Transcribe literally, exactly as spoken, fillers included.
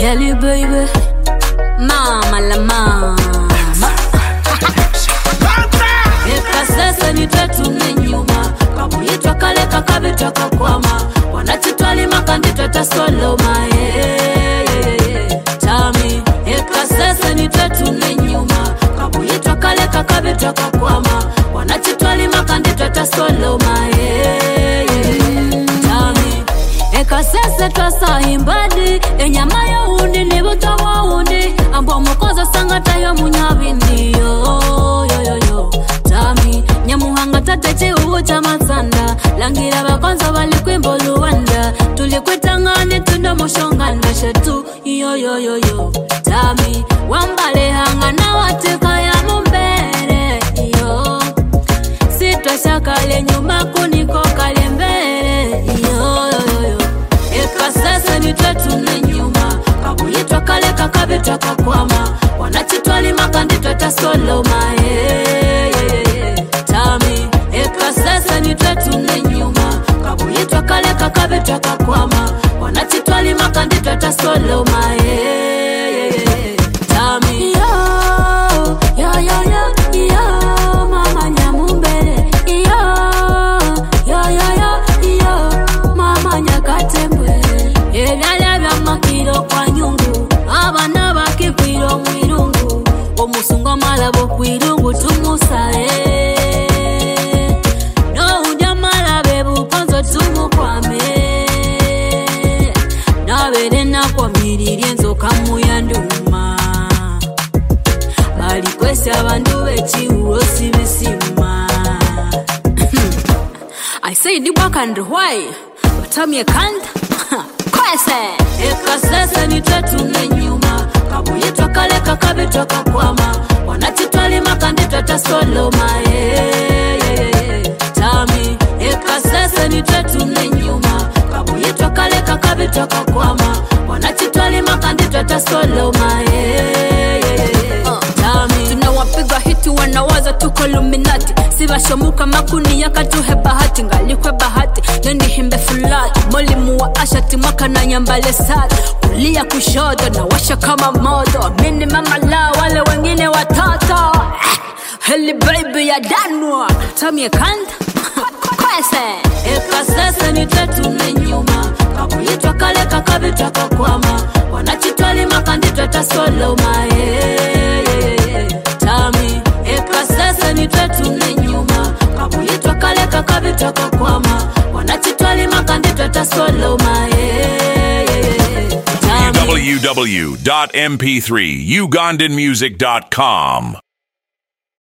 Kelly baby, mama la mama. Eka sasa ni tatu nenyuma, kabuyitwa kale kakabitwa kakwama, wanachitwali makanditwa tasoloma. Tami, eka sasa ni tatu nenyuma, kabuyitwa kale kakabitwa kakwama, wanachitwali makanditwa tasoloma. Tami, eka sasa twasa himbadi, enyama ya hundi ni buta wa hundi, ambo mukoza sangata ya munyabindi yo yo yo yo. Tami, nyamuhanga tateche ucha masanda, langira bakonza bali kwimbo luwanda, tulikwitangane tunda moshonganda shetu yo yo yo yo. Tami, wambale hanga na wateka ya mumbere yo, sitwa shakale nyuma kuniko kale mbere yo yo yo. Eka sasa ni tatu nenyuma, kabuyitwa kale kakabitwa kakwama, wanachitwali makanditwa tasoloma. Tami, eka sasa ni tatu nenyuma, kabuyitwa kale kakabitwa kakwama, wanachitwali makanditwa tasoloma. Tami, yo yo yo yo yo mama nyamumbere yo yo yo yo yo mama nyakatembwe, ebyala bya makiro kwa nyungu, abana bakikwiro mwirungu, omusungo malabo kwirungu tumusale, no uja malabe bukonzo tumukwame, nabere nakwa miriri enzoka muyanduma, bali kwesi abantu bechiuro sibisima. I say di bakand why batamye kanda kwese. Eka sasa ni tatu nenyuma, kabuyitwa kale kakabitwa kakwama, wanachitwali makanditwa tasoloma. Tami, eka sasa ni tatu nenyuma, kabuyitwa kale kakabitwa kakwama, wanachitwali makanditwa tasoloma. Tami, tunawapiga hiti wanawaza tuko Illuminati, sibashomuka makuni yakatuhe bahati, ngalikwe bahati neni himbe fulani, molimu wa ashati mwaka na nyambale sati, kulia kushoto na washa kama moto, mini mama la wale wengine watoto. Heli baby ya danwa Tami kanda kwese. Eka sasa ni tatu nenyuma, kabuyitwa kale kakabitwa kakwama, wanachitwali makanditwa tasoloma. Tami, eka sasa ni tatu nenyuma, kabuyitwa kale kakabitwa kakwama, wanachitwali makanditwa tasoloma. w w w dot m p three ugandan music dot com